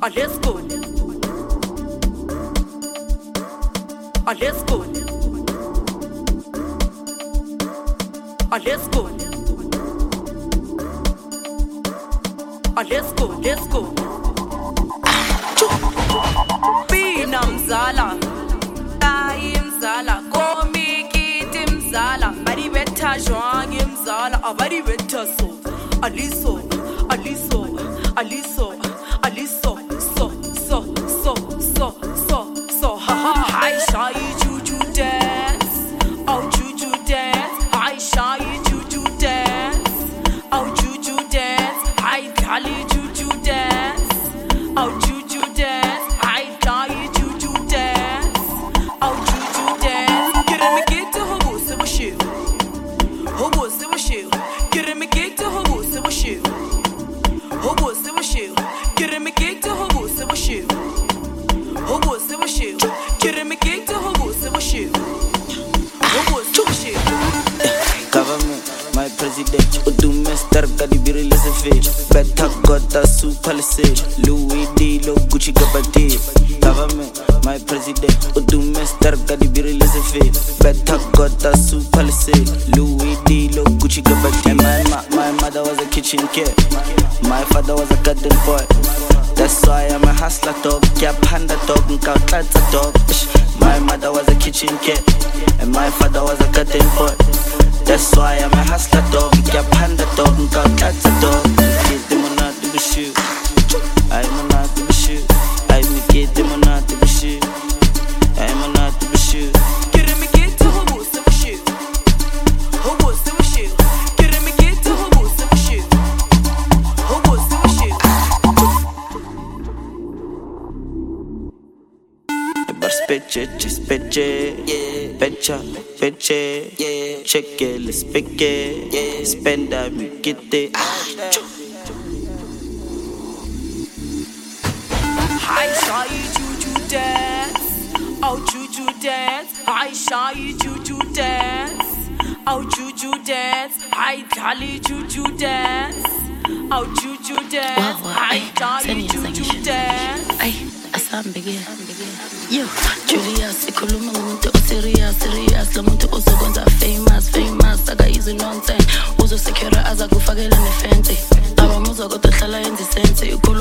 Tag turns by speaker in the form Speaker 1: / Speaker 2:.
Speaker 1: let's go. Let's go. Let's go. Let's go. Let's go. Bina mzala, tayi mzala, komikiti mzala, bari beta jwangi mzala, abari beta so, aliso, aliso, aliso, aliso, so, ha ha. I saw you juju dance, oh juju dance. I saw you juju dance, oh juju dance. I call you juju dance, oh juju dance. I call you juju dance, oh juju dance. Get him get to hobo se washu, hobo se washu. Get him get to hobo se washu, hobo se washu. Get him get to hobo se washu, hobo se washu. Get him get to hobo se washu, hobo se washu.
Speaker 2: Government, my president, Udumaster, Gadibiri, Lesafit, Better got a super policy, Louis D. Lo Gucci Gabati. Government, my president, Udumaster, Gadibiri, Lesafit, Better got a super policy, Louis D. Lo Gucci Gabati. My mother was a kitchen kid, my father was a garden boy. That's why I'm a hustler dog, yeah, panda dog, and cow dog. My mother was a kitchen kid, and my father was a garden boy. That's why I'm a hustler dog, yeah, panda dog, and cow dog. Get them on out to the shoe. I'm on out to the shoe. I get them on out to the shoe. I'm on out to the shoe.
Speaker 1: Get him get to hobo se washu, hobo se washu. Get him get to hobo se washu, hobo se washu.
Speaker 2: Specce, yeah, pecha, yeah, check it, let's pick it, yeah, spend that, we get it.
Speaker 1: I saw you juju dance, oh juju dance. I saw you juju dance, oh juju dance. I call you juju dance, oh juju dance. I saw you juju dance.
Speaker 3: Ay, asambege. Yo, Julius, ikhuluma ngomuntu serious, lo muntu uzokwenza famous, akayizi nonsense. Uzosecure azakufakela nefence. Abamuzwa kodwa hlala yenza isense.